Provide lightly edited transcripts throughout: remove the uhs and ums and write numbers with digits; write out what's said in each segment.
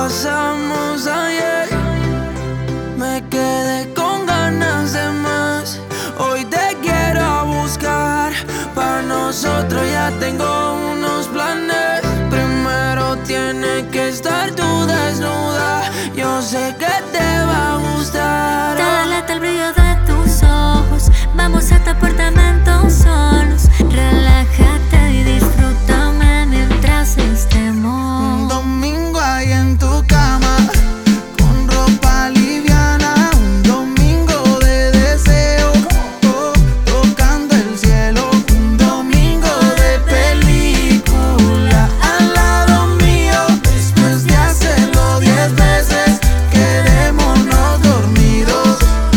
pasamos ayer. Me quedé con ganas de más. Hoy te quiero buscar. Para nosotros ya tengo unos planes. Primero tiene que estar tú desnuda. Yo sé que te va a gustar. Te delata el brillo de tus ojos. Vamos a tu apartamento solos. Relájate y disfrútame mientras estemos. Un domingo ahí en tu cama, con ropa liviana. Un domingo de deseo, tocando el cielo. Un domingo de película al lado mío. Después de hacerlo 10 veces, quedémonos dormidos.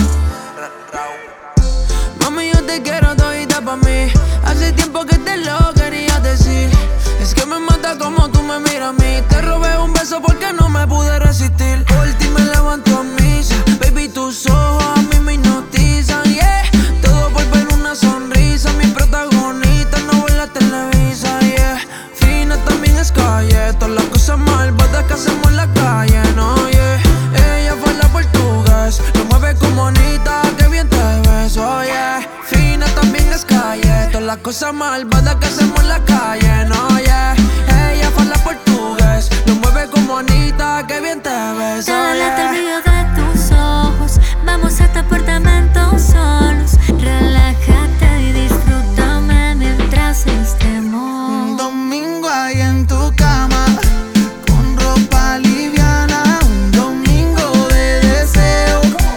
Mami, yo te quiero todita pa' mí. Hace tiempo que te lo quería decir. Es que me mata como tú me miras a mí. Te robé un beso porque no me pude resistir. Por ti me levanto a misa. Baby, tus ojos a mí me hipnotizan, yeah. Todo por ver una sonrisa. Mi protagonista no ve la televisa, yeah. Fina también es calle. Todas las cosas malvadas que hacemos en la calle, no, yeah. Ella habla portugués, lo mueve como Anita, que bien te ves, oh, yeah. Fina también es calle. Todas las cosas malvadas que hacemos en la calle, no, yeah. Ella habla portugués, lo mueve como Anita, que bien te ves, Te oh, delata el yeah. brillo de tus ojos. Vamos a tu apartamento solos. Relájate y disfrútame mientras Un estemos. domingo ahí en tu cama, con ropa liviana. Un domingo de deseo,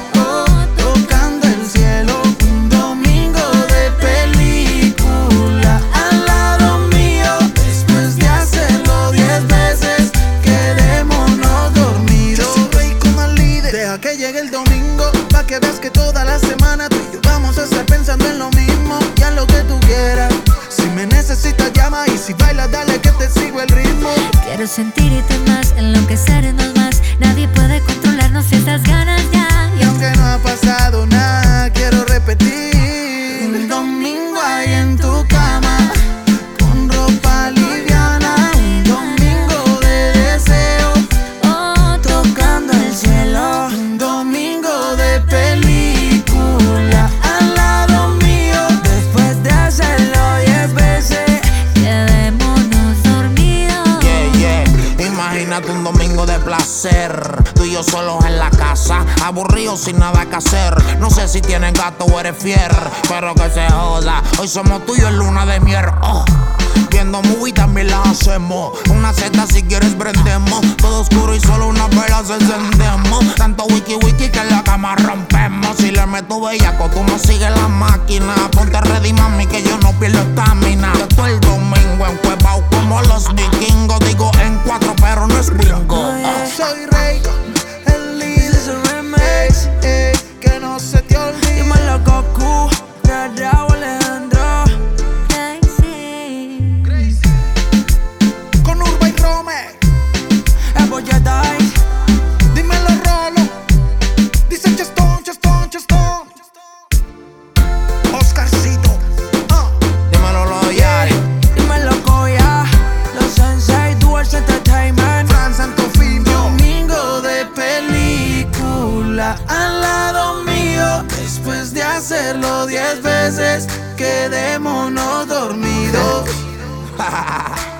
tocando el cielo. Un domingo de película al lado mío. Después de hacerlo 10 veces, quedémonos dormidos. Yo siempre ahí como el líder. Deja que llegue el domingo, pa' que veas que toda la semana tú y yo vamos a estar pensando en lo mismo y en lo que tú quieras. Si me necesitas llama, y si bailas dale que te sigo el ritmo. Quiero sentirte más, enloquecernos más. Nadie puede controlarnos estas ganas ya. Y aunque no ha pasado nada, quiero repetir. Un domingo ahí en tu cama, con ropa liviana. Un domingo de deseo, tocando el cielo. Un domingo de película al lado mío. Después de hacerlo 10 veces, Quedémonos dormidos. Yeah, yeah. Imagínate un domingo de placer. Tú y yo solos en la casa, aburridos sin nada que hacer. No sé si tienes gato o eres fier, pero que se joda. Hoy somos tú y yo en luna de miel. Viendo movie también la hacemos. Una seta si quieres prendemos. Todo oscuro y solo unas velas encendemos. Tanto wiki wiki que en la cama rompemos. Si le meto bellaco, tú me sigues la máquina. Ponte ready, mami, que yo no pierdo estamina. Yo estoy el domingo encuevao como los vikingos. Digo en 4 pero no es bingo. soy rey, el líder. This is a remix, que no se te olvide. Dímelo, Goku, Raúl Alejandro. Crazy. Con Urba y Rome, Apple Jedi. Dímelo, Rolo. Dice Chestón, Chestón, Chestón. Oscarcito, Dímelo, Loyal. dímelo, Koya. Los Sensei, Duals Entertainment. Fran Santo Film. Domingo de película al lado mío. Después de hacerlo 10 veces, quedémonos dormidos.